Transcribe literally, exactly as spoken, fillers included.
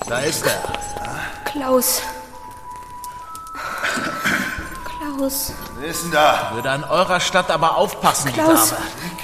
Da ist er. Klaus. Klaus. Wer ist denn da? Würde an eurer Stadt aber aufpassen, Klaus. die Dame.